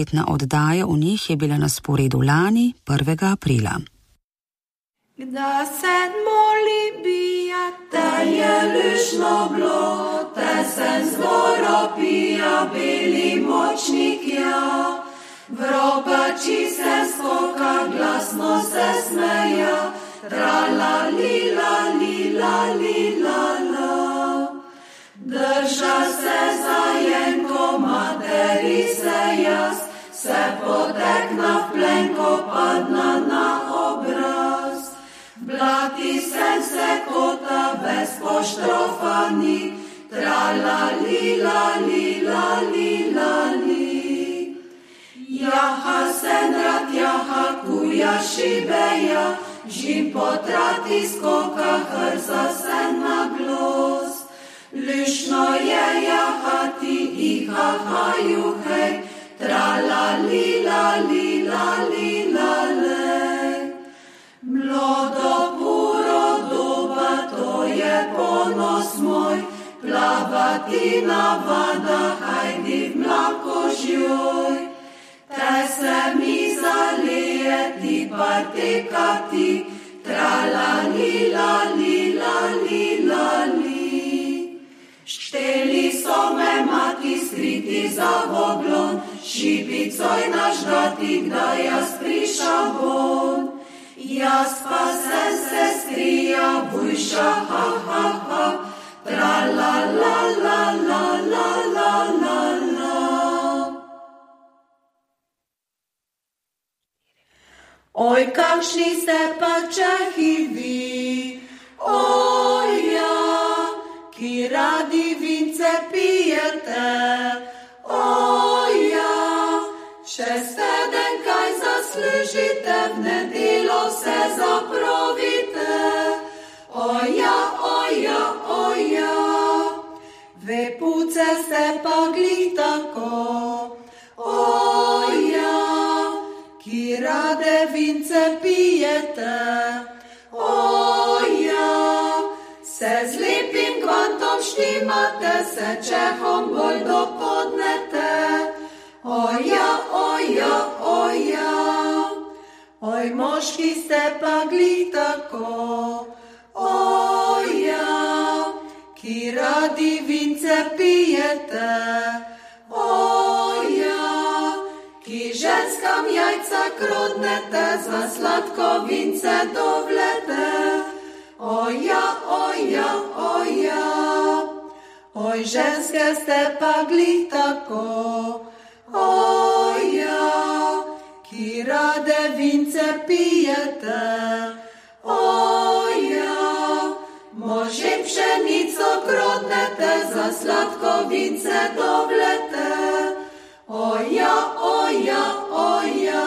spletna oddaja v njih je bila na sporedu lani 1. aprila. Kda se moli bija, da je lušno bilo, da sem zboro pija, bili močnik ja. Vropači se skoka, glasno se smeja, trala lila, lila, lila, la. Drža se za jenko, materi se jaz, se potekna v plenko, padna na obraz. Blati sem se kota, bez poštrofani, trala lila, lila, lila, li. Jaha senrat, jaha kuja šibeja, žim potrati skoka, hrza se na glos. Lušno je jahati i hahaju hej, trala lila, lila, lila, lej. Mlodo puro doba, to je ponos moj, plavati na vodah, hajdi v mlako žjoj. Te se mi zalije, ti partekati, trala lila, lila, lila, li. Šteli so me mati skriti za voglon, šibicoj nažgati, kdaj jaz prišel von. Jaz pa sem se skrija, vujša, ha, ha, ha, tra la la la la la la la la. Oj, kakšni ste pa Čehi vi, oj ja, ki radi vince pijete, oj ja, še steden kaj zaslužite, v nedelo se zaprovite, oj ja, oj ja, oj ja. Ve puce ste pa glih tako, oj ja, ki rade vince pijete, oj ja. Se z lepim kvantom štimate, se Čehom bolj dopodnete, oj ja, oj ja, oj ja. Oj, moški ste pa glih tako, oj ja, ki radi vince pijete, oj ja, ki ženskam jajca krodnete, za sladko vince dovlete, oj ja, oj ja, oj ja. Oj, ženske ste pa glih tako, oj ja, ki rade vince pijete, oj ja. Možem pšenico krodnete, za sladko vince dovlete, oj ja, oj ja, oj ja.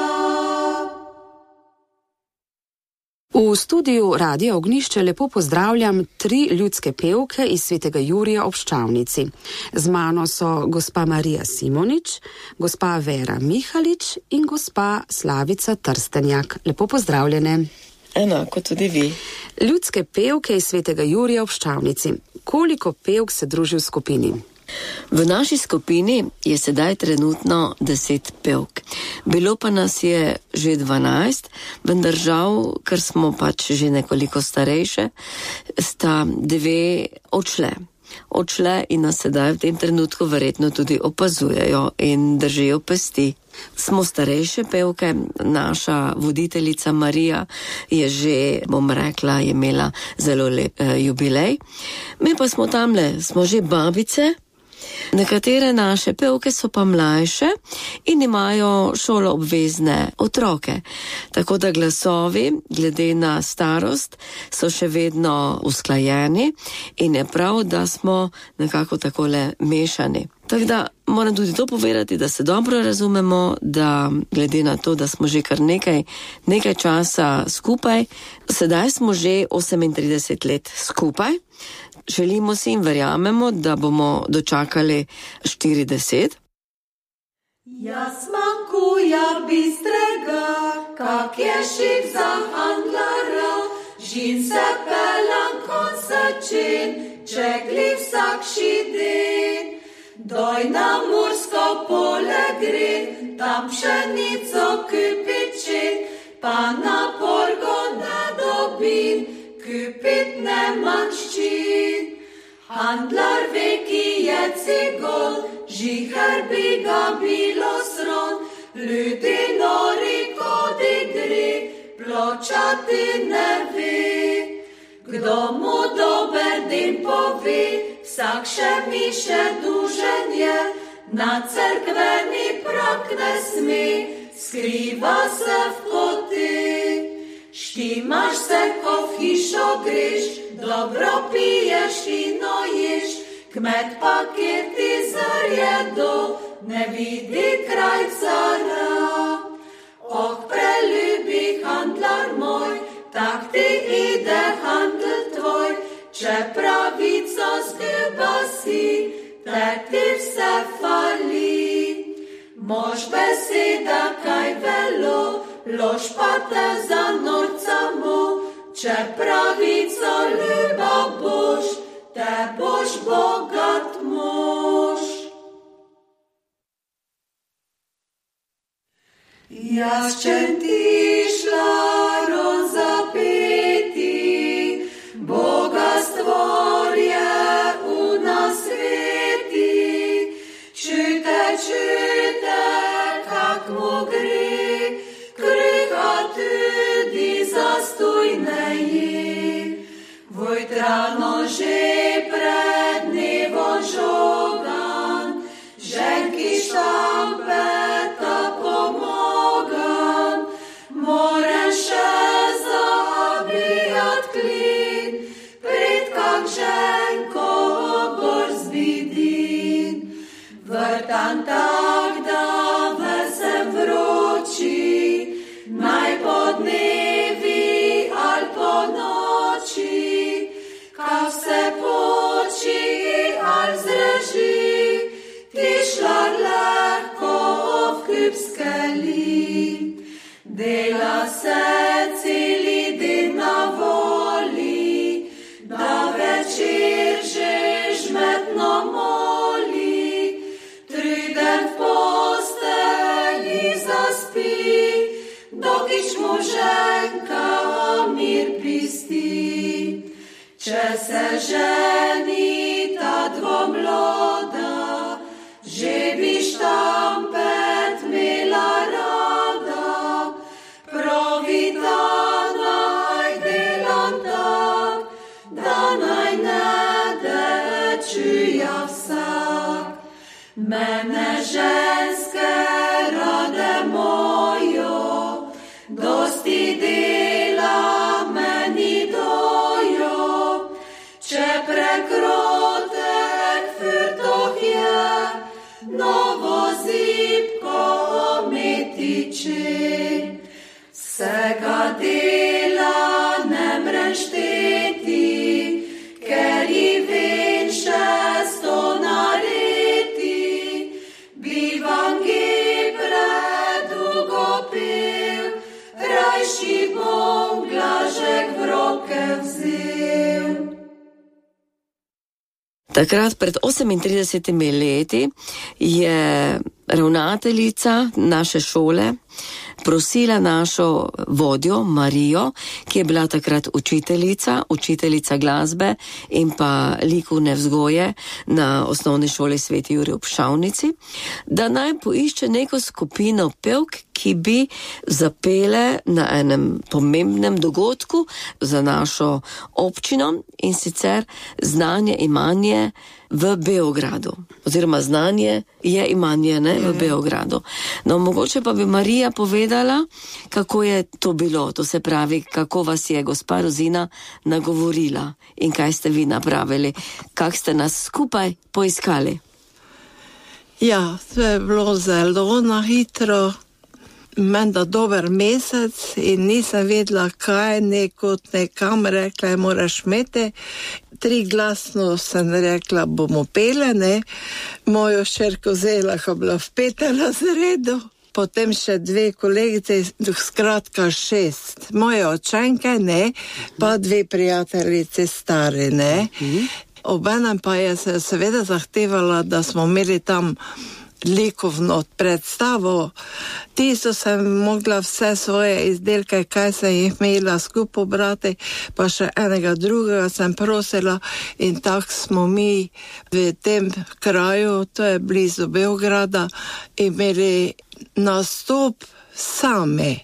V studiu Radia Ognjišče lepo pozdravljam 3 ljudske pevke iz Svetega Jurija ob Ščavnici. Z mano so gospa Marija Simonič, gospa Vera Mihalič in gospa Slavica Trstenjak. Lepo pozdravljene. Enako tudi vi. Ljudske pevke iz Svetega Jurija ob Ščavnici. Koliko pevk se druži v skupini? V naši skupini je sedaj trenutno 10 pevk. Bilo pa nas je že 12, vendar žal, ker smo pač že nekoliko starejše, sta 2 odšle in nas sedaj v tem trenutku verjetno tudi opazujejo in držijo pesti. Smo starejše pevke, naša voditeljica Marija je že, bom rekla, je imela zelo lep jubilej. Mi pa smo tamle, smo že babice. Nekatere naše pevke so pa mlajše in imajo šoloobvezne otroke, tako da glasovi, glede na starost, so še vedno usklajeni in je prav, da smo nekako takole mešani. Tako da moram tudi to povedati, da se dobro razumemo, da glede na to, da smo že kar nekaj časa skupaj, sedaj smo že 38 let skupaj. Želimo si in verjamemo, da bomo dočakali 40. Jaz mankuja bistrega, kak je šik za handlara, žin se pelan kon začin, čekli vsak šidin. Doj na Mursko pole gre, tam pšenico kupiči, pa na Porgo ne dobim, kupit ne manjščin. Handlar veki je cigol, žihar bi ga bilo sron, ljudi nori kod igri, pločati ne ve. Kdo mu dober din povi, vsak še mi še dužen je, na cerkveni prak ne sme, skriva se v koti. Štimaš se, ko v hišo greš, dobro piješ in ješ, kmet pa kjer ti zarjedo, ne vidi krajca rab. Oh, preljubi handlar moj, tak ti ide handel tvoj, če pravico zguba si, te ti vse fali. Mož beseda kaj velo, lož pa te za norca mu, če pravico ljuba boš, te boš bogat mož. Jaz čem ti šlarom zapeti, Boga stvorje u nas sveti, čujte, kak mu gre, kriha tudi zastojne je. Vojtrano že pred dnevom žogan, ženki štampeta pomogam, moram še zabijat klin, pred kak ženko gor zbidin. Vrtan tak, da vesem vroči, naj po dnevi ali po noči, kak se poči ali zreži, ti šlar lahko v kupskeli. Dela se celi den na voli, da večer že žmetno moli, truden v posteli zaspi, dokič mu ženka mir pisti. Če se ženi ta dvomloda, že bi štampet mela rada, provita naj delam tak, da naj ne dečuja vsak. Mene ženske rade mojo, dosti dela meni dojo, če prekrotek furtoh je, novo zipko mi tiče. Vsega dela ne mrem šteti, ker ji vem še 100 nareti. Bivam gi predugo pil, rajši bom glažek v roke vzel. Takrat pred 38 leti je ravnateljica naše šole prosila našo vodjo Marijo, ki je bila takrat učiteljica glasbe in pa likovne vzgoje na osnovni šoli Sveti Jurij ob Pšavnici, da naj poišče neko skupino pevk, ki bi zapele na enem pomembnem dogodku za našo občino, in sicer Znanje imanje v Beogradu. Oziroma znanje je imanje, ne, v Beogradu. No, mogoče pa bi Marija povedala, kako je to bilo, to se pravi, kako vas je gospa Rozina nagovorila in kaj ste vi napravili, kak ste nas skupaj poiskali. Ja, to je bilo zelo na hitro, menda dober mesec in nisem vedela, kaj nekot nekam rekla, je moraš imeti. 3 glasno sem rekla, bomo pele, ne. Mojo šerko vzela, ko bila v 5. razredu, potem še 2 kolegice, skratka 6. Moje očenke, ne, pa 2 prijateljice stare, ne. obenem pa je se seveda zahtevala, da smo imeli tam likovno predstavo. Tisto sem mogla vse svoje izdelke, kaj sem jih imela skupaj pobrati, pa še enega drugega sem prosila in tako smo mi v tem kraju, to je blizu Beograda, imeli nastop same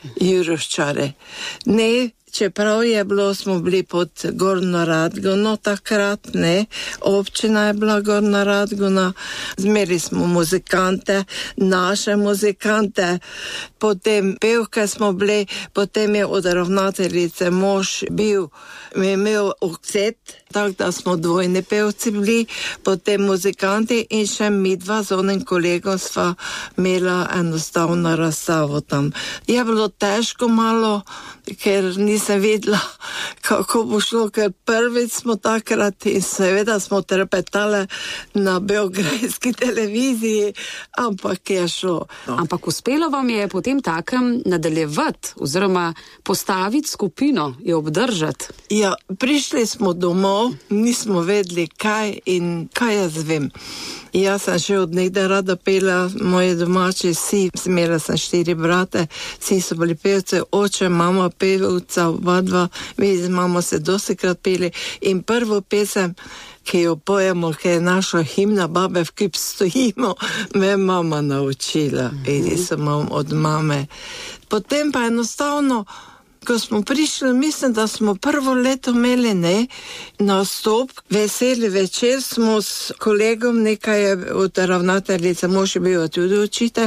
Juroščare. Ne, čeprav je bilo, smo bili pod Gornjo Radgono takrat, ne, občina je bila Gornja Radgona, zmeri smo muzikante, naše muzikante, potem pevke smo bili, potem je od ravnateljice mož bil, imel okset, tako da smo dvojni pevci bili, potem muzikanti in še mi dva z onim kolegom sva imela enostavno razstavo tam. Je bilo težko malo, ker nisem vedela, kako bo šlo, ker prvič smo takrat in seveda smo trepetale na beograjski televiziji, ampak je šlo. Ampak uspelo vam je potem takem nadaljevati oziroma postaviti skupino, jo obdržati? Ja, prišli smo domov, nismo vedeli kaj in kaj jaz vem. Jaz sem še od nekdaj rada pela, moje domači, vsi, imela sem 4 brate, vsi so bili pevce, oče, mama pevca, oba dva, mi z mamo se dostikrat peli in prvo pesem, ki jo pojemo, ki je naša himna Babe v kip stojimo, me je mama naučila in sem od mame. Potem pa enostavno, ko smo prišli, mislim, da smo prvo leto imeli, ne, nastop, veseli večer smo s kolegom, nekaj je od ravnateljice, mož je bil tudi učitelj,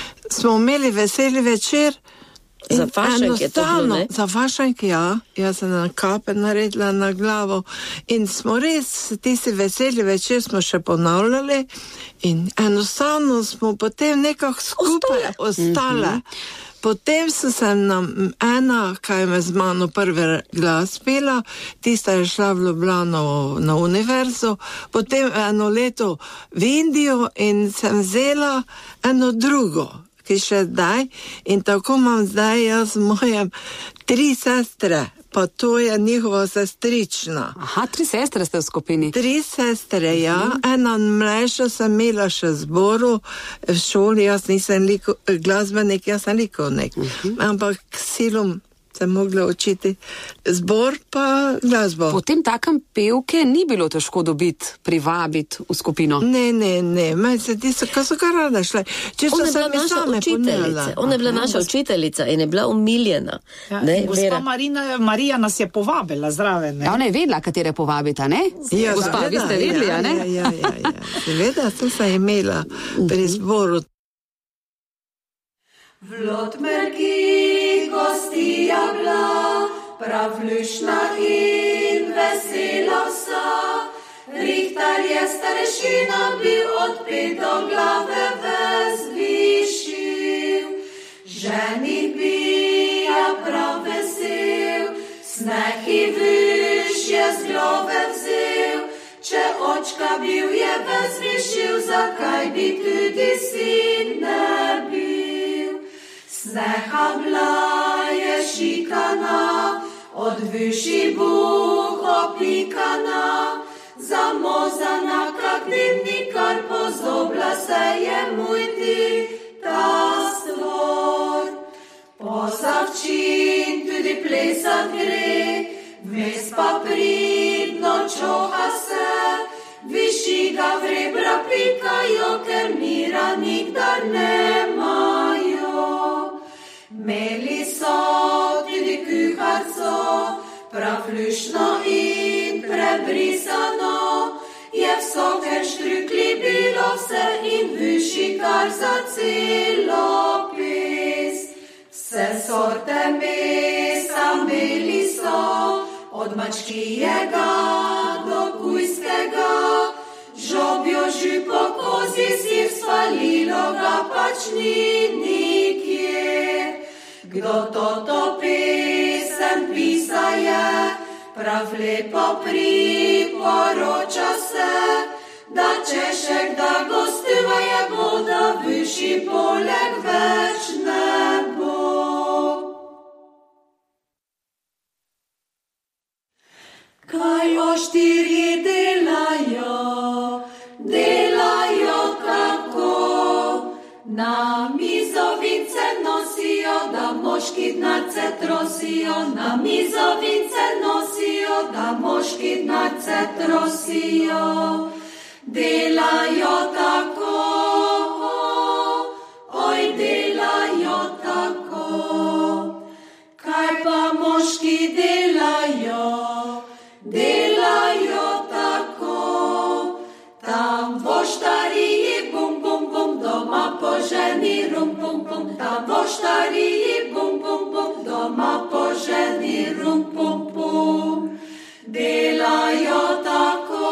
smo imeli veseli večer. Za fašank je to bilo, ne? Za fašank, ja. Jaz sem na kape naredila na glavo in smo res, tisti veseli večer smo še ponavljali in enostavno smo potem nekako skupaj ostale. Potem se nam ena, kaj me z mano prvi glas pela, tista je šla v Ljubljano na univerzo, potem eno leto v Indijo in sem vzela eno drugo, ki še zdaj, in tako imam zdaj jaz mojem 3 sestre, pa to je njihova sestrična. Aha, 3 sestre ste v skupini? 3 sestre, ja. Ena mlajša sem imela še zboru v šoli, jaz nisem glasbenik, jaz sem likovnik. Ampak silom sem mogla učiti zbor pa glasbo. Potem takem pevke ni bilo težko dobiti, privabiti v skupino? Ne, meni se ti so kar rada šle. Ona je bila naša učiteljica, ona je bila naša učiteljica in je bila umiljena. Ja, gospa Marija nas je povabila zraven. Ja, ona je vedela, katere povabita, ne? Ja, gospa, vi ste vedeli, ja, ne? Ja. Seveda, to sem imela pri zboru. V Lotmerki gostija bila, prav lušna in vesela vsa. Rihtar je starešina bil, od pet do glave ves višil. Ženih bija prav vesel, sneh i viš je z glave vzel. Če očka bil je ves višil, zakaj bi tudi sin ne bil? Sneha bila je šikana, od viši buh oplikana, zamozana kak dimnikar, pozobla se je mujti ta stvor. Posavčin tudi plesat gre, vmes pa pridno čoha se, viši ga vrebra pikajo, ker mira nikdar nemajo. Imeli so tudi kuharco, prav lušno in prebrisano, je v vsakem štrukli bilo vse in viši kar za celo pes. Vse sorte mesa imeli so, od mačkijega do kujskega, žobjo žipo kozi sir, svalilo ga pač ni nikjer. Kdo toto pesem pisa je, prav lepo priporoča se, da češek da gostiva je voda, viši poleg več ne bo. Kaj o 4 dela Na mizovince nosijo, da moški dnarce trosijo. Na mizovince nosijo, da moški dnarce trosijo. Delajo tako, oj, delajo tako. Kaj pa moški delajo? Delajo tako. Tam voštariji bum bum bum, doma po ženi rum pum pum. Tam voštariji bum bum bum, doma po ženi rum pum pum. Delajo tako,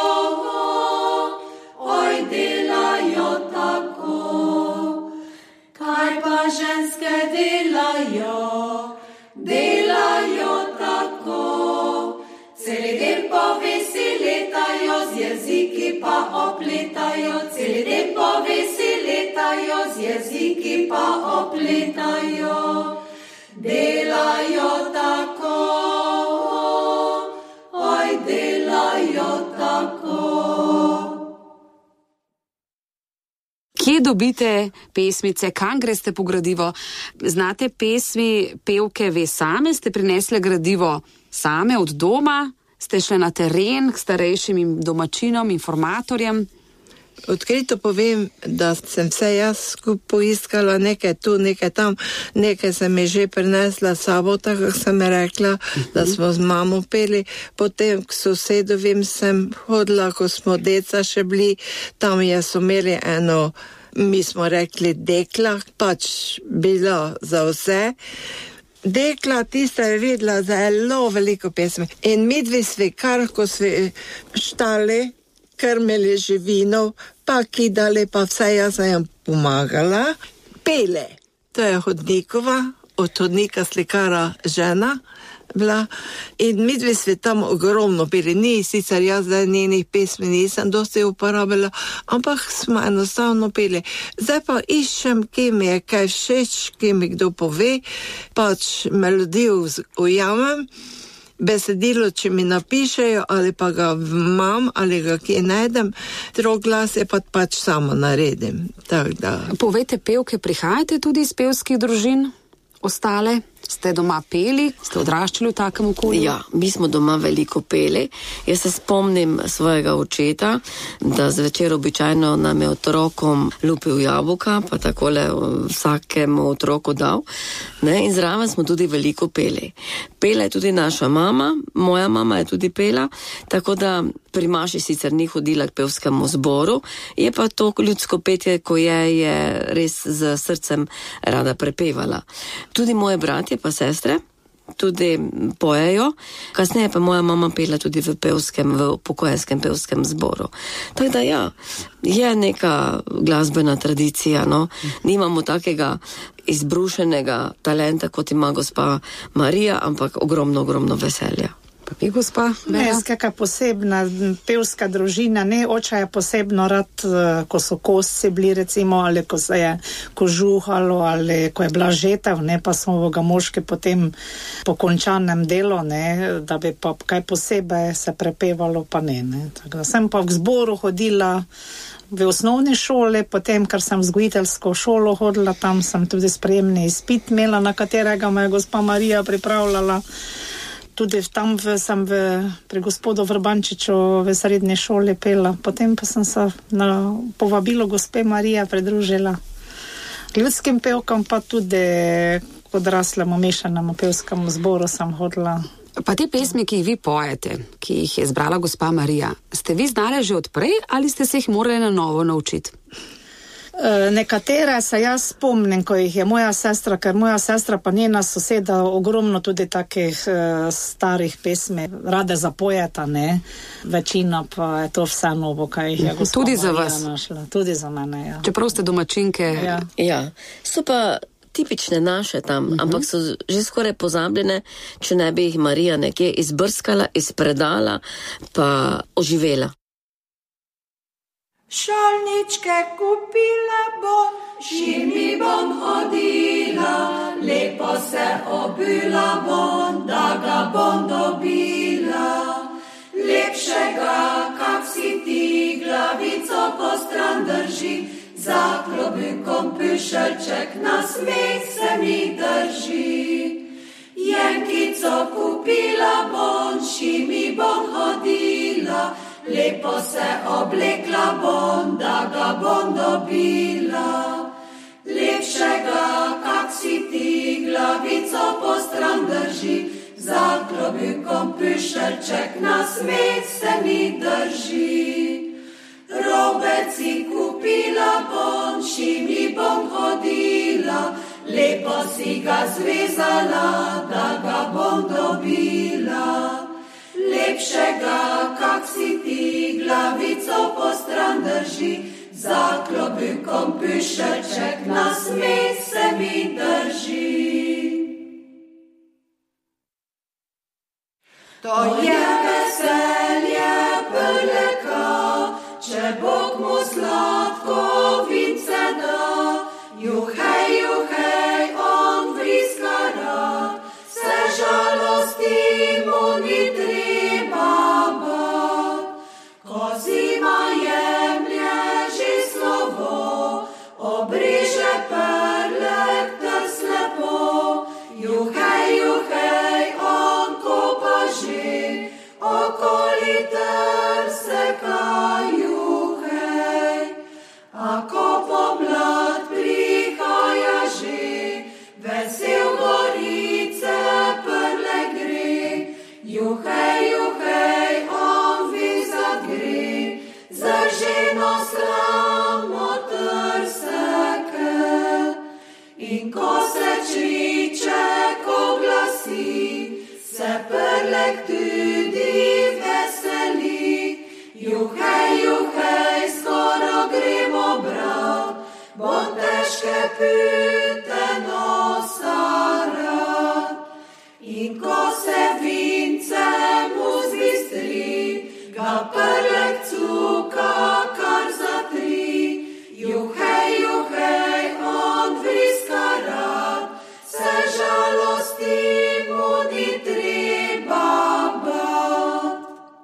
oj, delajo tako. Kaj pa ženske delajo? Delajo tako. Celi dan po vesi letajo, z jeziki pa opletajo. Celi dan po vesi letajo, z jeziki pa opletajo. Delajo tako, oj, delajo tako. Kje dobite pesmice, kam greste po gradivo? Znate pesmi, pevke ve same, ste prinesle gradivo same od doma, ste šli na teren k starejšim domačinom, informatorjem? Odkrito povem, da sem vse jaz skupaj poiskala, nekaj tu, nekaj tam, nekaj sem je že prinesla sabo, tako sem je rekla, da smo z mamo peli. Potem k sosedovim sem hodila, ko smo deca še bili, tam so imeli eno, mi smo rekli dekla, pač bila za vse. Dekla, tista je vedela zelo veliko pesmi. In midvi svi kar, ko svi štali, krmili živino, pa kidali, pa vse jaz sem pomagala. Pele, to je Hodnikova, od Hodnika slikara žena bila. In midvi svi tam ogromno peli. Ni sicer jaz zdaj njenih pesmi nisem dosti uporabila, ampak smo enostavno peli. Zdaj pa iščem, kje mi je kaj všeč, kje mi kdo pove, pač melodijo ujamem. Besedilo, če mi napišejo, ali pa ga imam, ali ga kje najdem, drug glas je pa pač samo naredim. Povejte, pevke, prihajate tudi iz pevskih družin? Ostale? Ste doma peli? Ste odraščali v takem okolju? Ja, mi smo doma veliko peli. Jaz se spomnim svojega očeta, da zvečer običajno nam je otrokom lupil jabolka, pa takole vsakemu otroku dal. Ne? In zraven smo tudi veliko peli. Pela je tudi naša mama, moja mama je tudi pela, tako da pri Maši sicer ni hodila k pevskemu zboru, je pa to ljudsko petje, ko je res z srcem rada prepevala. Tudi moje bratje pa sestre tudi pojejo, kasneje pa moja mama pela tudi v upokojenskem pevskem zboru. Tako da ja, je neka glasbena tradicija, no. Nimamo takega izbrušenega talenta, kot ima gospa Marija, ampak ogromno veselja. Pa vi, gospa? Ne, kakšna posebna pevska družina, ne, oče je posebno rad, ko so kosci bili recimo, ali ko se je kožuhalo, ali ko je bila žetev, ne, pa smo ga moški potem po končanem delu, ne, da bi pa kaj posebej se prepevalo, pa ne. Tako da sem pa v zboru hodila v osnovni šoli, potem, ker sem vzgojiteljsko šolo hodila, tam sem tudi sprejemni izpit imela, na katerega me je gospa Marija pripravljala. Tudi tam sem pri gospodu Vrbančiču v srednji šoli pela. Potem pa sem se na povabilo gospe Marije pridružila ljudskim pevkam, pa tudi odraslemu mešanemu pevskemu zboru sem hodila. Pa te pesmi, ki jih vi pojete, ki jih je zbrala gospa Marija, ste vi znali že odprej ali ste se jih morali na novo naučiti? Nekatere se jaz spomnim, ko jih je moja sestra, ker moja sestra pa njena soseda ogromno tudi takih starih pesmi rade zapojeta, ne. Večina pa je to vse novo, kaj jih je gospa tudi Marija za vas našla. Tudi za mene, ja. Čeprav ste domačinke. Ja. So pa tipične naše tam, ampak so že skoraj pozabljene, če ne bi jih Marija nekje izbrskala, izpredala, pa oživela. Šolničke kupila bom, šimi bom hodila, lepo se obila bom, da ga bom dobila. Lepšega, kak si ti, glavico po stran drži, za klobukom pušelček na smeh se mi drži. Jenkico kupila bon, šimi bon hodila, lepo se oblekla bon, da ga bon dobila. Lepšega, kak si ti, glavico postran drži, za klobukom pušelček na smeh se mi drži. Robec si kupila bon, šimi bon hodila, lepo si ga zvezala, da ga bon dobila. Lepšega, kak si ti, glavico postran drži, za klobukom pušelček na smeh se mi drži. To je veselje prleka, če Bog mu sladko vince da. Juhej, juhej, on vriska rad, se žalosti mu ni treba bat. Ko zima jemlje že slovo, obriže prlek trs lepo. Juhej, juhej, on kopa že, okoli trseka juhej. Ako pomlad prihaja že, vesel gorice prle gre. Juhej, juhej, on vizat gre, za ženo slamo trseke. In ko se čriček oglasi, se prlek tudi veseli. Juhej, juhej, skoro gremo brat, bon težke pute nosa rad. In ko se vince mu zbistri, ga prlek cuka kar za tri. Juhej, juhej, on vriska rad, se žalosti mu ni treba bat.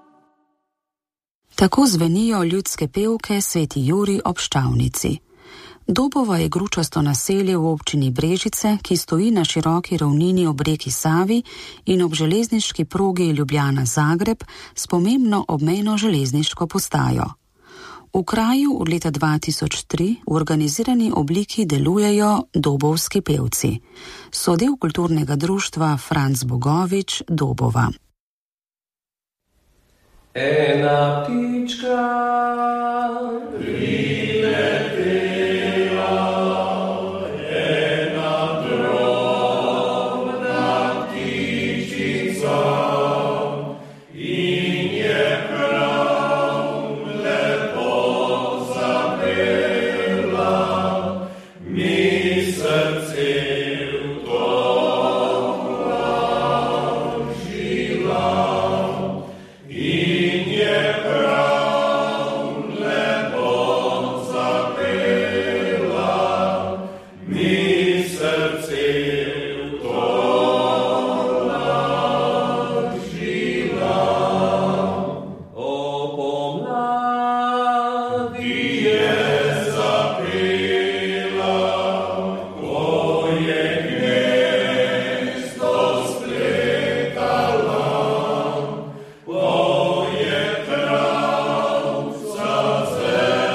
Tako zvenijo ljudske pevke Sveti Jurij ob Ščavnici. Dobovo je gručasto naselje v občini Brežice, ki stoji na široki ravnini ob reki Savi in ob železniški progi Ljubljana-Zagreb s pomembno obmejno železniško postajo. V kraju od leta 2003 v organizirani obliki delujejo dobovski pevci. So del kulturnega društva Franc Bogovič Dobova. Ena ptička priletela, ena drobna ptičica, in je prav lepo zapela, mi srce v to vložila. In je prav lepo zapela, mi srce v to vložila. O pomladi je zapela, ko je gnezdo spletala,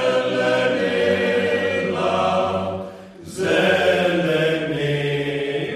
zelenela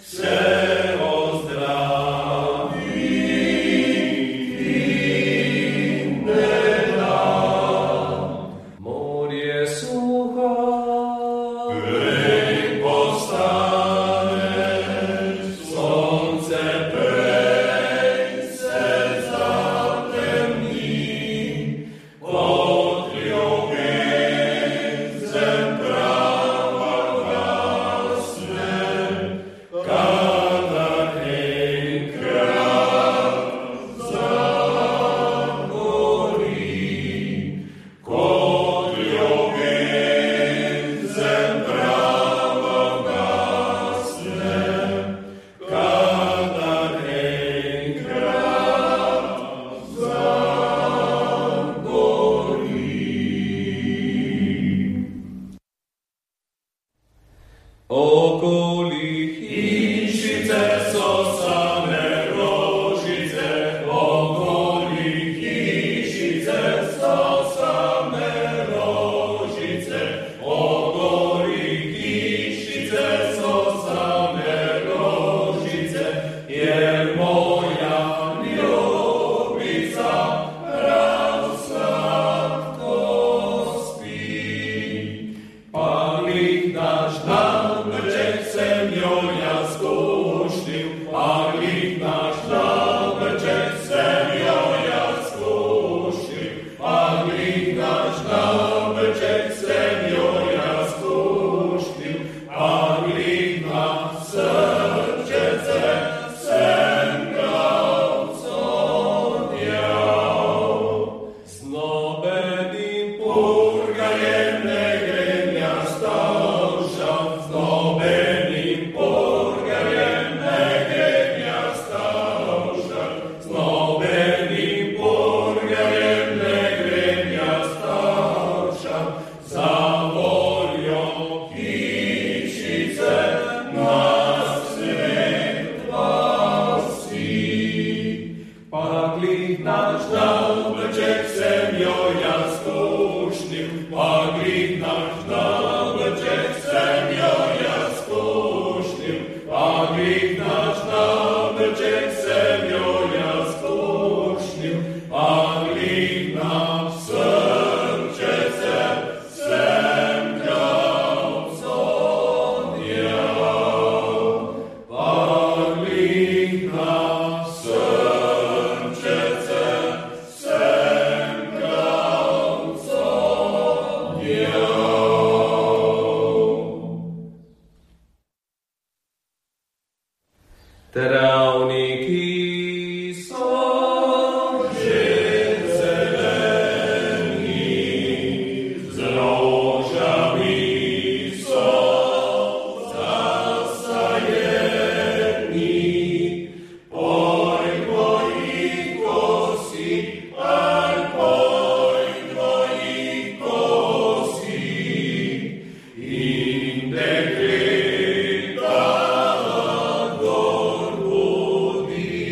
Budi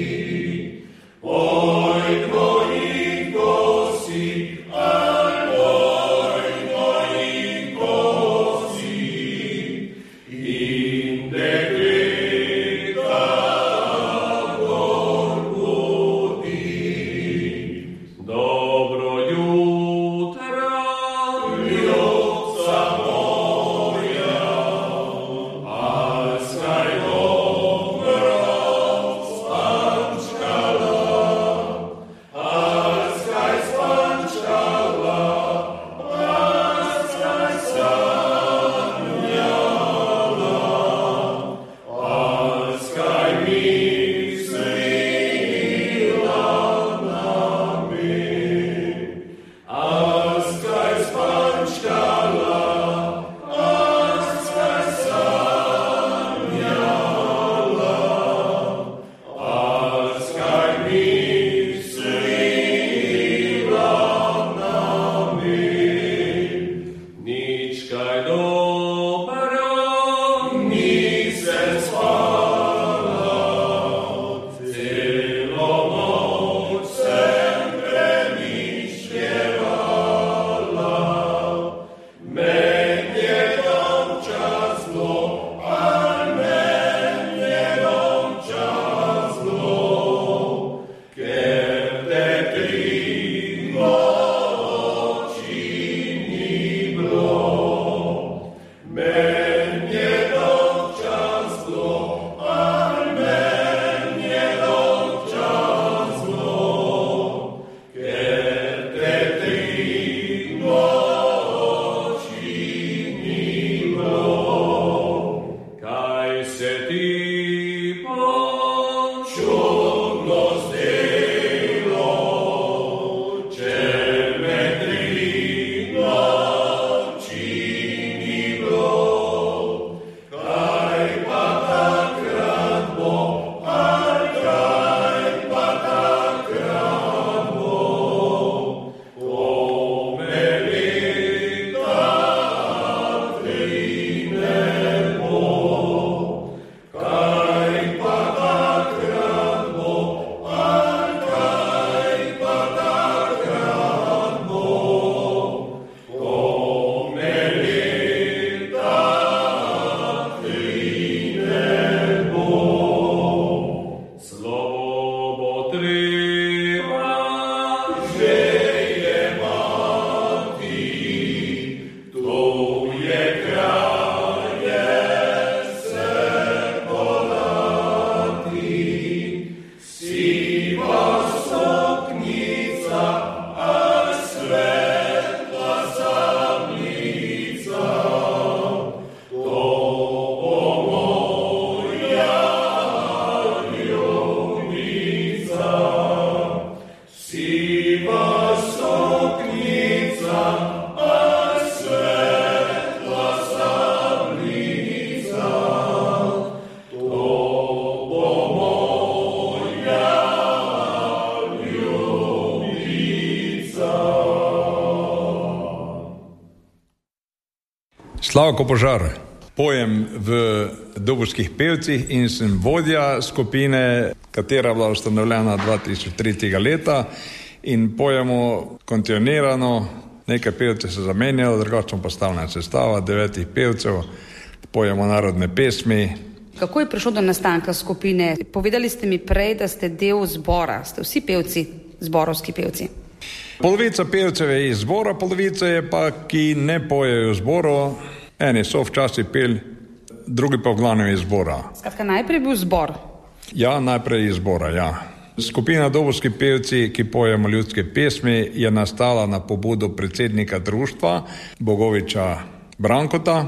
Slavko Požar. Pojem v Dobovskih pevcih in sem vodja skupine, katera bila ustanovljena 2003. leta in pojemo kontinuirano. Nekaj pevcev se zamenjalo, drugačno postavljena sestava, 9 pevcev, pojemo narodne pesmi. Kako je prišlo do nastanka skupine? Povedali ste mi prej, da ste del zbora, ste vsi pevci, zborovski pevci. Polovica pevcev je iz zbora, polovica je pa, ki ne pojejo zboru. Eni so včasih pel, drugi pa v glavnem iz zbora. Skratka, najprej bil zbor. Ja, najprej iz zbora, ja. Skupina Dobovski pevci, ki pojemo ljudske pesmi, je nastala na pobudo predsednika društva Bogoviča Brankota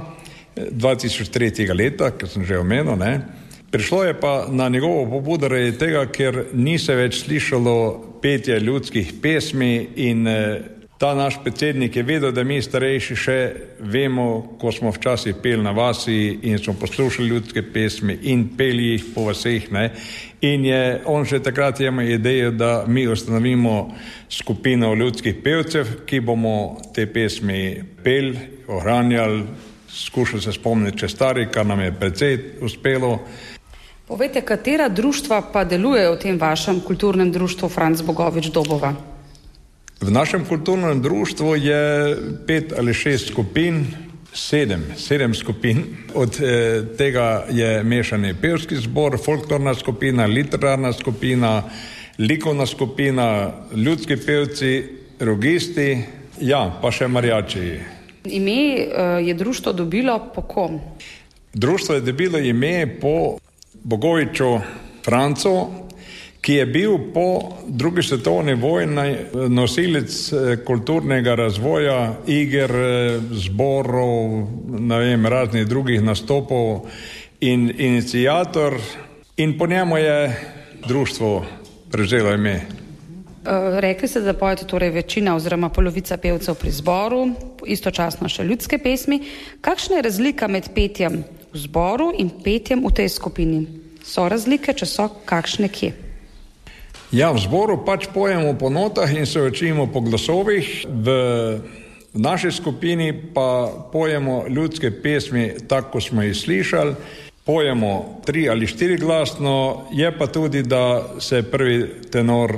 2003. leta, ker sem že omenil, ne. Prišlo je pa na njegovo pobudo zaradi tega, ker ni se več slišalo petje ljudskih pesmi in ta naš predsednik je vedel, da mi starejši še vemo, ko smo včasih peli na vasi in smo poslušali ljudske pesmi in peli jih po vaseh, ne. In je on že takrat imel idejo, da mi ustanovimo skupino ljudskih pevcev, ki bomo te pesmi peli, ohranjali, skušali se spomniti še stari, kar nam je precej uspelo. Povejte, katera društva pa delujejo v tem vašem kulturnem društvu Franc Bogovič Dobova? V našem kulturnem društvu je 5 ali 6 skupin, 7 skupin. Od tega je mešani pevski zbor, folklorna skupina, literarna skupina, likovna skupina, ljudski pevci, rogisti, ja, pa še marjači. Ime je društvo dobilo po kom? Društvo je dobilo ime po Bogoviču Francu, ki je bil po drugi svetovni vojni nosilec kulturnega razvoja, iger, zborov, raznih drugih nastopov in iniciator in po njemu je društvo prevzelo ime. Rekli ste, da pojete torej večina oziroma polovica pevcev pri zboru, istočasno še ljudske pesmi. Kakšna je razlika med petjem v zboru in petjem v tej skupini? So razlike, če so, kakšne kje? Ja, v zboru pač pojemo po notah in se učimo po glasovih, v naši skupini pa pojemo ljudske pesmi tako, kot smo jih slišali. Pojemo 3 ali 4 glasno, je pa tudi, da se prvi tenor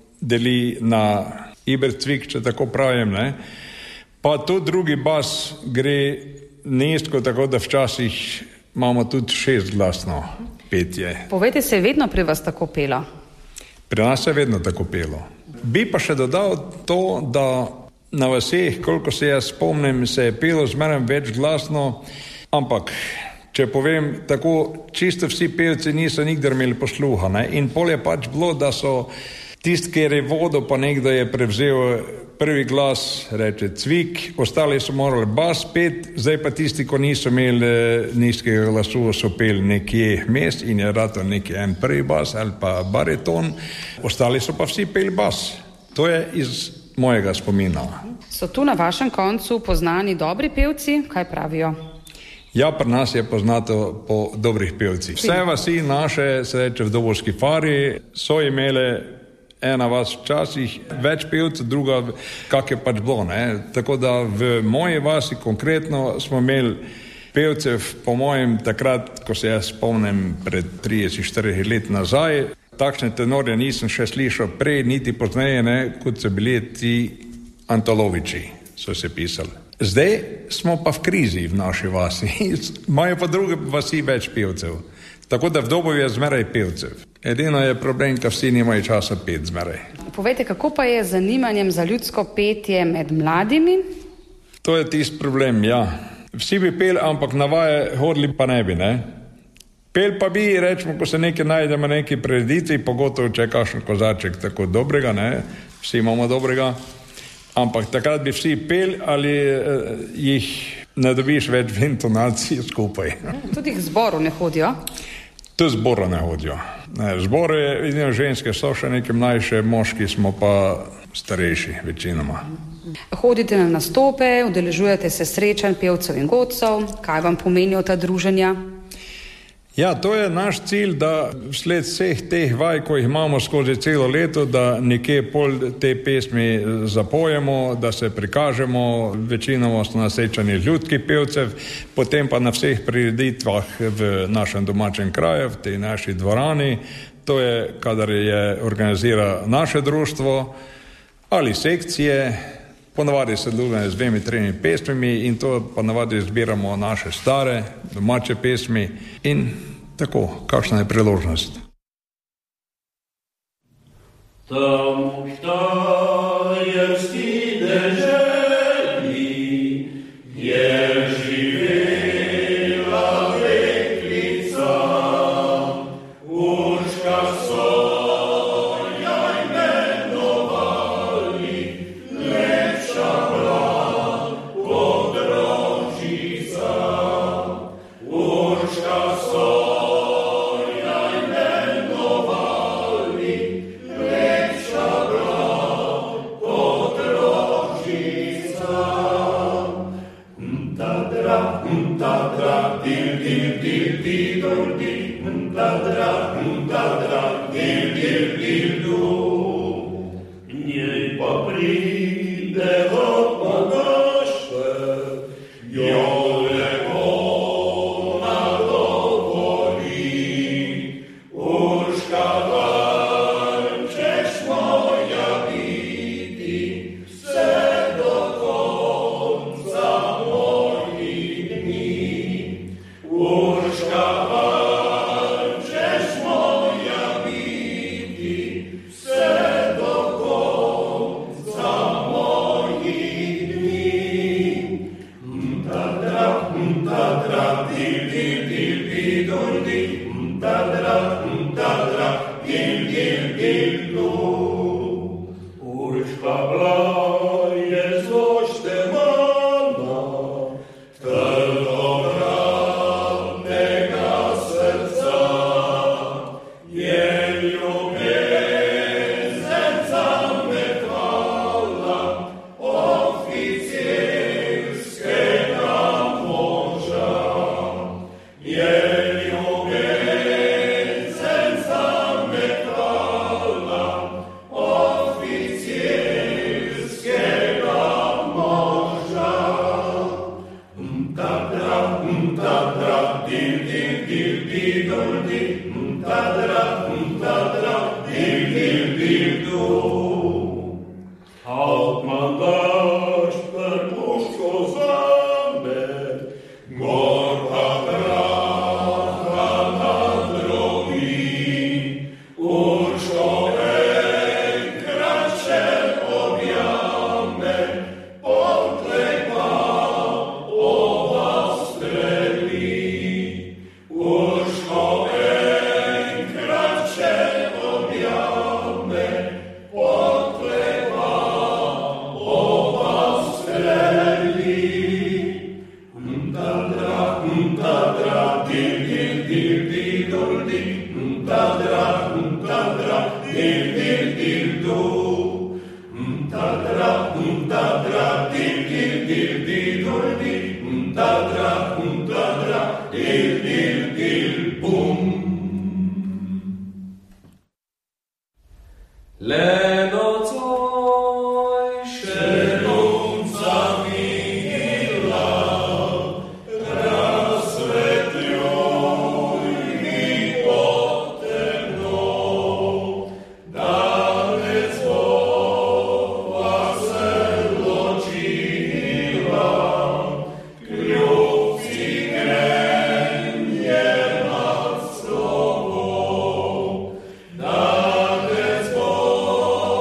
deli na ibercvik, če tako pravim, ne. Pa tudi drugi bas gre nizko, tako da včasih imamo tudi 6 glasno petje. Povejte, se je vedno pri vas tako pela? Pri nas se je vedno tako pelo. Bi pa še dodal to, da na vaseh, koliko se jaz spomnim, se je pelo zmeraj več glasno, ampak če povem tako, čisto vsi pevci niso nikdar imeli posluha, ne? In pol je pač bilo, da so tisti, ker je vodil, pa nekdo je prevzel prvi glas, reče cvik, ostali so morali bas pet, zdaj pa tisti, ko niso imeli nizkega glasu, so peli nekje vmes in je rato neki en prvi bas ali pa bariton, ostali so pa vsi peli bas. To je iz mojega spomina. So tu na vašem koncu poznani dobri pevci, kaj pravijo? Ja, pri nas je poznato po dobrih pevcih. Vse vasi naše, se reče v Dobovski fari, so imele ena vas včasih več pevcev, druga kak je pač bilo, ne. Tako da v moji vasi konkretno smo imeli pevcev, po mojem takrat, ko se jaz spomnim pred 30-40 let nazaj, takšne tenorje nisem še slišal prej, niti pozneje, ne, kot so bili ti Antoloviči, so se pisali. Zdaj smo pa v krizi v naši vasi, imajo pa druge vasi več pevcev. Tako da v Dobovi je zmeraj pevcev. Edino je problem, da vsi nimajo časa pet zmeraj. Povejte, kako pa je z zanimanjem za ljudsko petje med mladimi? To je tisti problem, ja. Vsi bi peli, ampak na vaje hodili pa ne bi, ne. Pel pa bi, rečemo, ko se nekaj najdemo, neki prireditvi, pogotovo če je kakšen kozaček tako dobrega, ne. Vsi imamo dobrega. Ampak takrat bi vsi peli ali jih ne dobiš več v intonaciji skupaj. Tudi k zboru ne hodijo? Tudi zboru ne hodijo. Zbor je, vidim, ženske so še nekaj mlajše, moški smo pa starejši večinoma. Hodite na nastope, udeležujete se srečanj pevcev in godcev, kaj vam pomenijo ta druženja? Ja, to je naš cilj, da vsled vseh teh vaj, ko jih imamo skozi celo leto, da nekje pol te pesmi zapojemo, da se prikažemo, večinoma so na srečanjih ljudskih pevcev, potem pa na vseh prireditvah v našem domačem kraju, v tej naši dvorani, to je, kadar je organizira naše društvo ali sekcije, ponavadi sodelujemo z 2-3 pesmimi in to ponavadi zbiramo naše stare, domače pesmi in tako, kakšna je priložnost. Tam štajerski deželi je živela deklica, Urška Sonja imenovali, lepša bila podrožica. Urška Sonja imenovali, lepša bila podrožica. Tadra, dil, dil, dil, didol, dil, tadra, dil, dil, dil, du. Njej pa pride v panaše, jo lepo nagovori. Urška, vam češ moja biti, vse do konca mojih dni. Urška, vam češ moja biti, vse do konca mojih dni. Tadra, dil, dil, dil, didol, dil, tadra, dil, dil, dil, du. Urška bila je zloštemana, trdobranega srca, je ljubezen zametala oficirskega moža. Je ljubezen zametala oficirskega moža. Tadra, dil, dil, dil, didol, dil, tadra, dil, dil, dil, du. Hauptmann daš prpuško zame, gor pa praha nadrovi. Urško enkrat še objame, potlej pa oba streli. Urško enkrat še objame, potlej pa oba streli. Tadra, dil, dil, dil, didol, dil, tadra, dil, dil, dil, du. Tadra, dil, dil, dil, didol, dil, tadra, dil, dil, dil, bum. Lenocoj še lunca mila, razsvetljuj mi potemno, danes bova se ločila, kljubci grenje nad slovo. Danes bova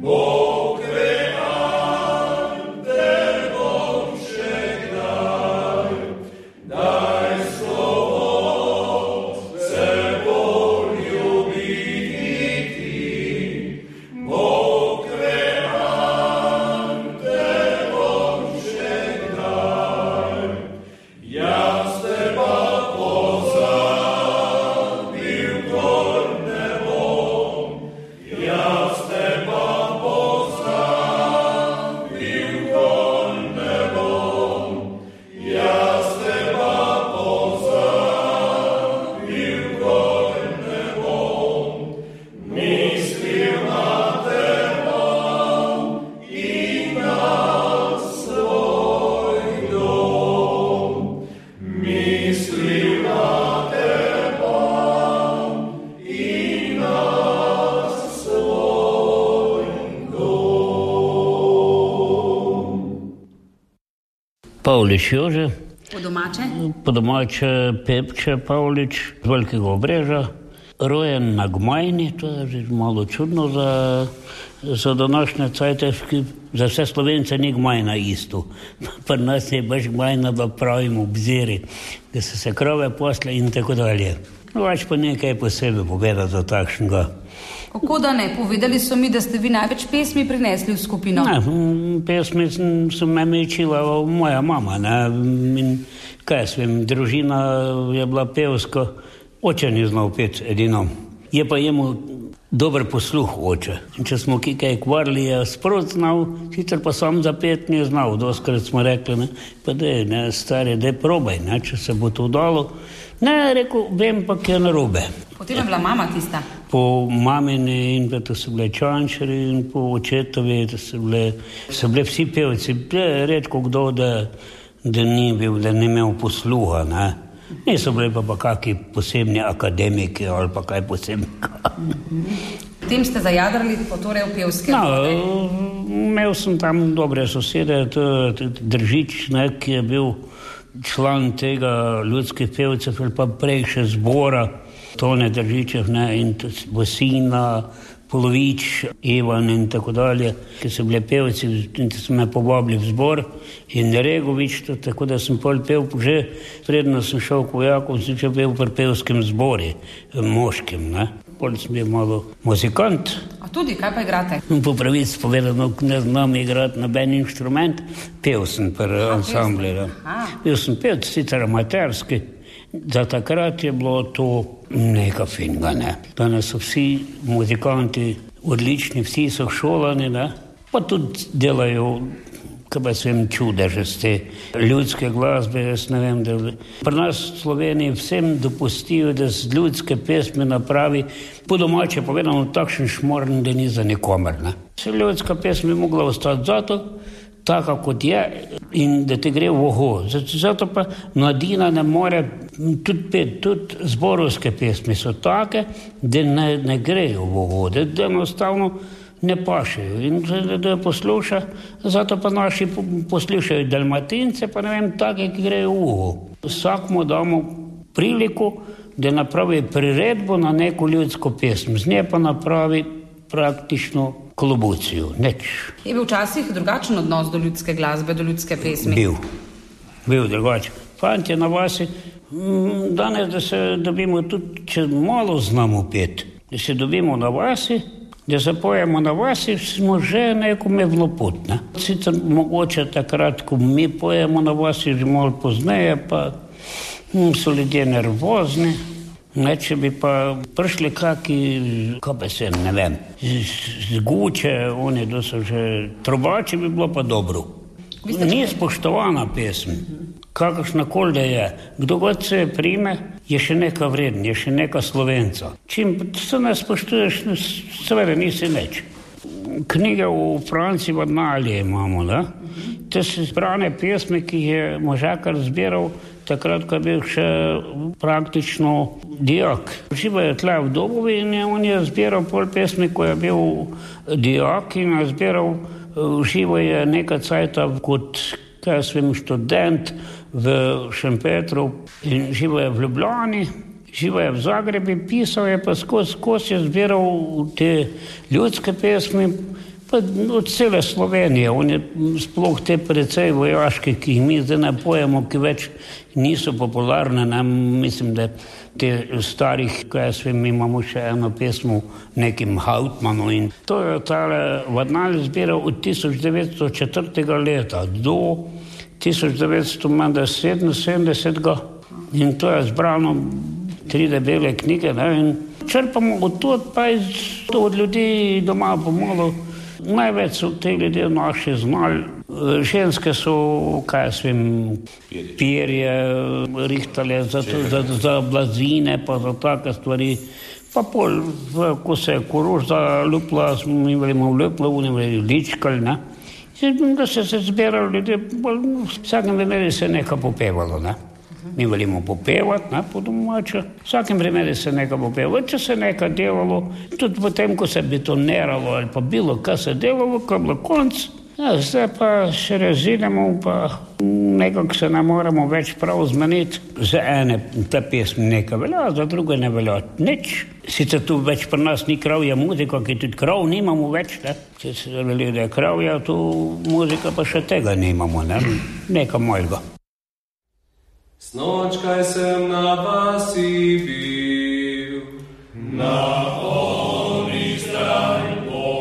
Pavlič Jože. Po domače Pepče Pavlič z Velikega Obreža. Rojen na Gmajni, to je že malo čudno za današnje cajte, za vse Slovence ni Gmajna isto. Pri nas je baš Gmajna, da pravimo obziri, da so se krave posle in tako dalje. Vač pa nekaj posebej povedati za takšnega. Kako da ne? Povedali so mi, da ste vi največ pesmi prinesli v skupino. Ne, pesmi so me učila moja mama. Ne? In kaj svem, družina je bila pevska, oče ni znal peti edino. Je pa jemu dober posluh oče. In če smo kaj kvarili, je sprot znal, sicer pa sam za pet ni znal. Doskrat smo rekli, ne, pa dej, ne, stari, dej probaj, ne, če se bo to dalo. Ne, rekel, vem pa, kje narobe. Potem je bila mama tista? Po mamini in pa to so bile Čančari in po očetovi, to so bile vsi pevci. Redko kdo, da ni bil, da ni imel posluha, ne. Niso bili pa kakvi posebni akademiki ali pa kaj posebnega. Potem ste zajadrali torej v pevske vode? Imel sem tam dobre sosede, Držič, ne, ki je bil član tega ljudskih pevcev ali pa prej še zbora, Tone Držičev, ne, in Vosina, Polovič, Ivan in tako dalje, ki so bile pevci, in so me povabili v zbor, in Regovič, tako da sem pol pev že, predno sem šel k vojakom, sem še pev pri pevskem zbori, moškim, ne. Pol sem bil malo muzikant. A tudi, kaj pa igrate? Po pravici povedano, ne znam igrati noben inštrument, pev sem pri ansambli. Bil sem pevc, sicer amaterski. Za takrat je bilo to nekaj finga, ne. Danes so vsi muzikanti odlični, vsi so šolani, ne. Pa tudi delajo, kaj pa svem čudeže z te ljudske glasbe, jaz ne vem, da pri nas v Sloveniji vsem dopustijo, da z ljudske pesmi napravi, po domače povedano, takšen šmorn, da ni za nikomer, ne. Se ljudska pesmi bi mogla ostati zato, taka kot je, in da te gre v uho. Zato pa mladina ne more tudi peti, tudi zborovske pesmi so take, da ne grejo v uho, da enostavno ne pašejo in da posluša, zato pa naši poslušajo Dalmatince, pa ne vem, take, ki grejo v uho. Vsakmu damo priliko, da napravi priredbo na neko ljudsko pesm, z nje pa napravi praktično klobucijo, neč. Je bil včasih drugačen odnos do ljudske glasbe, do ljudske pesmi? Bil drugačen. Fantje na vasi, danes, da se dobimo tudi, če malo znamo peti, da se dobimo na vasi, da zapojemo na vasi, smo že nekome vloput, ne. Sicer mogoče takrat, ko mi pojemo na vasi, že malo pozneje, pa so ljudje nervozni. Ne, če bi pa prišli kaki, kaj pa se, ne vem, z Guče, oni, da so že trobači, bi bilo pa dobro. Ni spoštovana pesem, kakršna kol da je. Kdo god se prime, je še neka vreden, je še neka Slovenca. Čim se ne spoštuješ, seveda nisi neč. Knjige v Franciji v Adnalije imamo, da? Te so zbrane pesmi, ki je možakar zbiral takrat, ko je bil še praktično dijak. Živo je tle v Dobovi in on je zbiral pol pesmi, ko je bil dijak in je zbiral, živo je nekaj cajta kot, kaj svem, študent v Šempetru in živo je v Ljubljani, živo je v Zagrebi, pisal je pa skozi je zbiral te ljudske pesmi, Pa od cele Slovenije, oni sploh te precej vojaške, ki jih mi zdaj napojemo, ki več niso popularne, ne, mislim, da te starih, kaj jaz vem, imamo še eno pesmo nekim Hautmanu in to je tale Varnal zbiral od 1904. leta do 1977. In to je zbrano 3 debele knjige, ne, in črpamo od tod, pa od ljudi doma pomalo. Največ so te ljudje naši znali. Ženske so, kaj jaz vem, perje rihtale za blazine, pa za take stvari. Pa pol, ko se je koruza lupla, smo imeli lupla, imeli ličkal, ne. Da se zbirali ljudje, v vsakem primeru se nekaj popevalo, ne. Mi volimo popevati, ne, po domače. V vsakem primeru se nekaj popevalo. Če se nekaj delalo, tudi potem, ko se betoniralo ali pa bilo, kaj se delalo, ko je bilo konc. Ja, zdaj pa še razidemo, pa nekako se ne moramo več prav zmeniti. Za ene ta pesm nekaj velja, za druge ne velja nič. Sicer tu več pri nas ni kravja muzika, ki tudi krav nimamo več, ne. Če se veli, da je kravja, tu muzika pa še tega nimamo, ne. Nekaj mojega. Snočkaj sem na vasi bil, na oni strani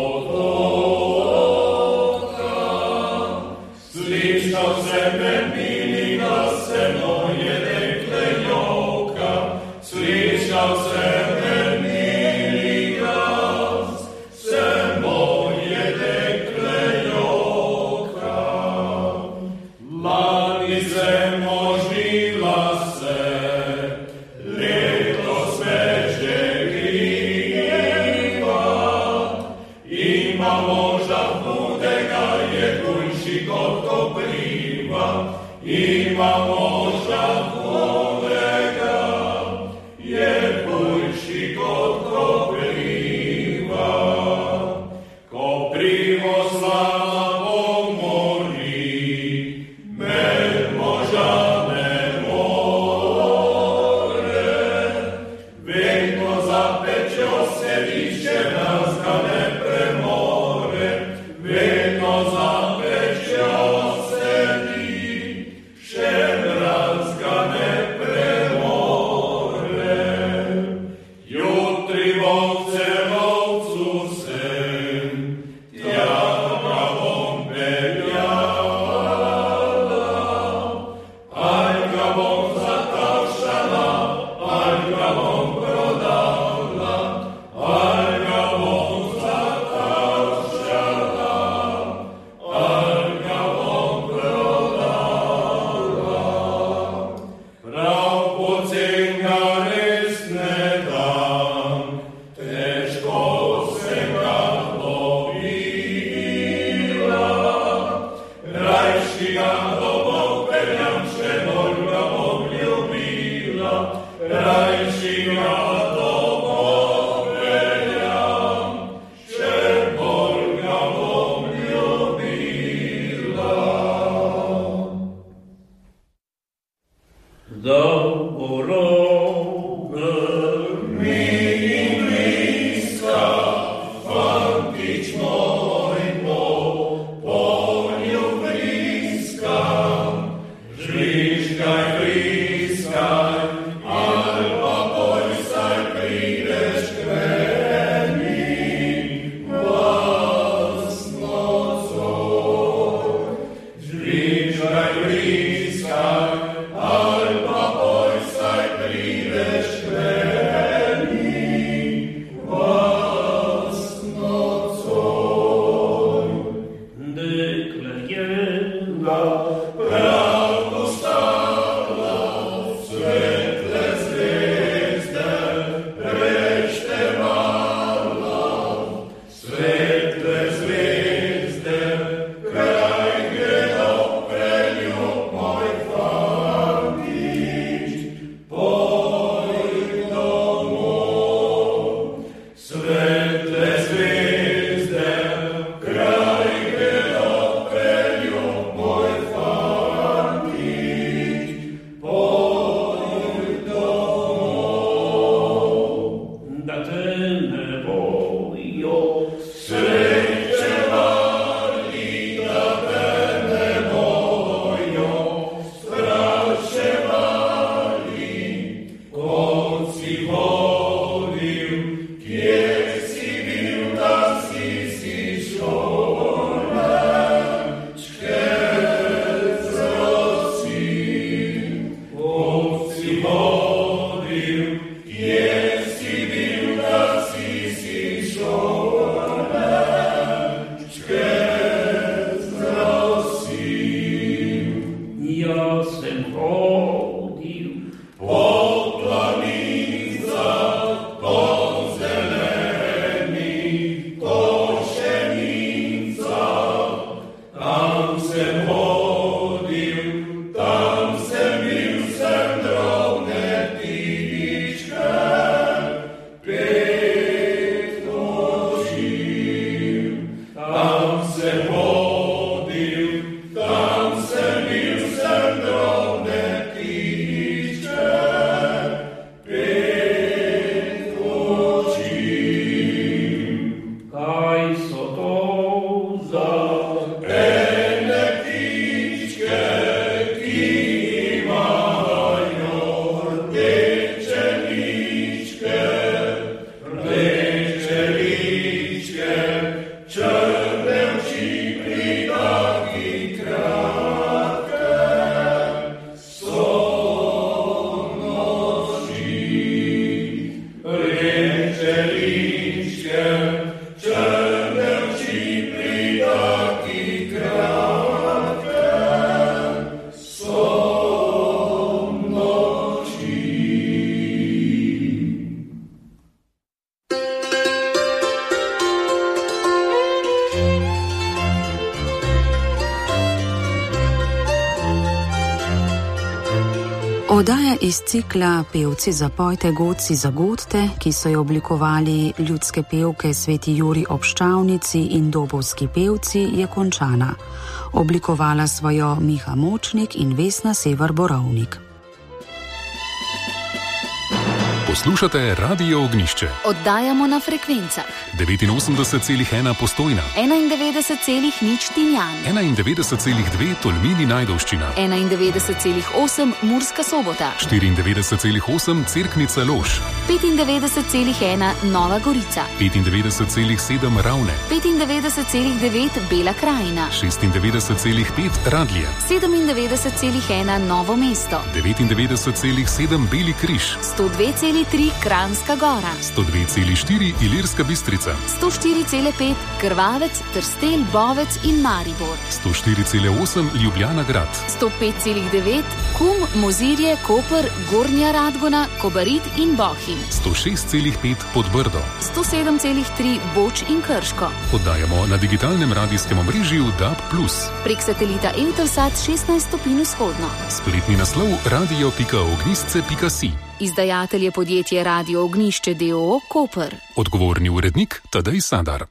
potoka. Slišal sem mili, da se moje dekle joka. Slišal sem mili, da se moje dekle joka. Lani sem ima moža vodega, je boljši kot kopriva. Koprivo slava pomori, med moža ne more. Vedno za pečjo sedišče nas ga ne premore, vedno za pečjo sedi. Še mraz ga sem hodil, tam sem bil sem drobne ptičke, pet učim. Kaj so to za ene ptičke, ki imajo rdeče ličke, črne oči pri taki kratke, so noči. Rdeče ličke, črne oči pri taki kratke, so noči. Oddaja iz cikla Pevci zapojte, godci zagodte, ki so jo oblikovali ljudske pevke Sveti Jurij ob Ščavnici in Dobovski pevci, je končana. Oblikovala svojo Miha Močnik in Vesna Sever Borovnik. Poslušate Radio Ognišče. Oddajamo na frekvencah 89,1 Postojna, 91,0 Tinjan, 91,2 Tolmini Ajdovščina, 91,8 Murska Sobota, 94,8 Cerknica Lož, 95,1 Nova Gorica, 95,7 Ravne, 95,9 Bela Krajina, 96,5 Radlje, 97,1 Novo mesto, 99,7 Beli Križ, 102,3 Kranjska Gora, 102,4 Ilirska Bistrica, 104,5 Krvavec, Trstelj, Bovec in Maribor, 104,8 Ljubljana Grad, 105,9 Kum, Mozirje, Koper, Gornja Radgona, Kobarid in Bohinj, 106,5 Podbrdo, 107,3 Boč in Krško. Oddajamo na digitalnem radijskem omrežju DAB+. Prek satelita Eutelsat 16 stopinj vzhodno. Spletni naslov radio.ognistce.si. Izdajatelj je podjetje Radio Ognišče d.o.o. Koper. Odgovorni urednik Tadej Sadar.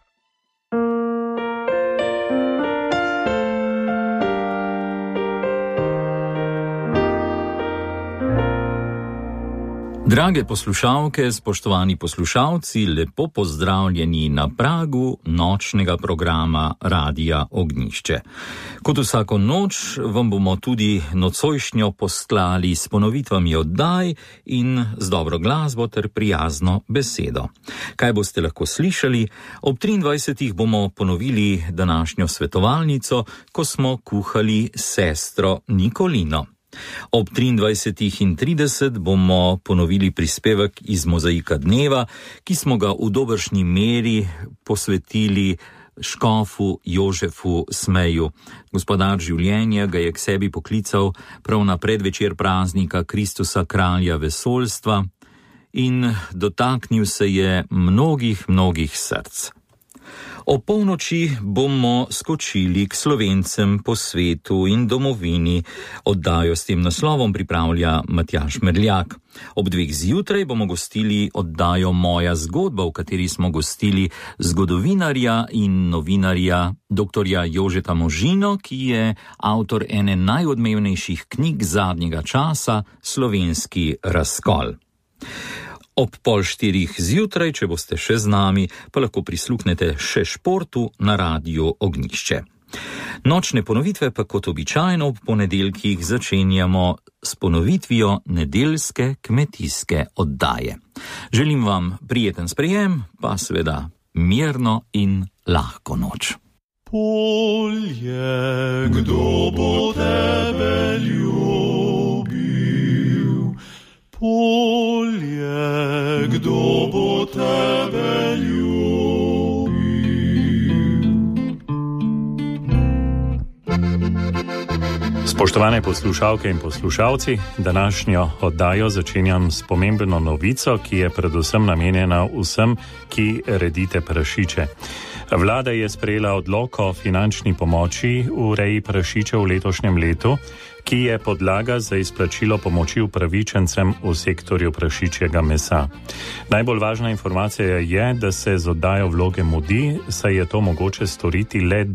Drage poslušalke, spoštovani poslušalci, lepo pozdravljeni na pragu nočnega programa Radia Ognišče. Kot vsako noč vam bomo tudi nocojšnjo postlali s ponovitvami oddaj in z dobro glasbo ter prijazno besedo. Kaj boste lahko slišali? Ob 23. bomo ponovili današnjo svetovalnico, ko smo kuhali sestro Nikolino. Ob 23:30 bomo ponovili prispevek iz Mozaika dneva, ki smo ga v dobršni meri posvetili škofu Jožefu Smeju. Gospodar življenja ga je k sebi poklical prav na predvečer praznika Kristusa kralja vesoljstva in dotaknil se je mnogih src. O polnoči bomo skočili k Slovencem po svetu in domovini. Oddajo s tem naslovom pripravlja Matjaž Merljak. Ob 2 zjutraj bomo gostili oddajo Moja zgodba, v kateri smo gostili zgodovinarja in novinarja dr. Jožeta Možino, ki je avtor ene najodmevnejših knjig zadnjega časa, Slovenski razkol. Ob 3:30 zjutraj, če boste še z nami, pa lahko prisluhnete še športu na Radiu Ognišče. Nočne ponovitve pa kot običajno ob ponedeljkih začenjamo s ponovitvijo nedeljske kmetijske oddaje. Želim vam prijeten sprejem, pa seveda mirno in lahko noč. Polje, kdo bo tebe ljubil? Polje, kdo bo tebe ljubil? Spoštovane poslušalke in poslušalci, današnjo oddajo začenjam s pomembno novico, ki je predvsem namenjena vsem, ki redite prašiče. Vlada je sprejela odlok o finančni pomoči v reji prašičev v letošnjem letu, ki je podlaga za izplačilo pomoči upravičencem v sektorju prašičjega mesa. Najbolj važna informacija je, da se z oddajo vloge mudi, saj je to mogoče storiti le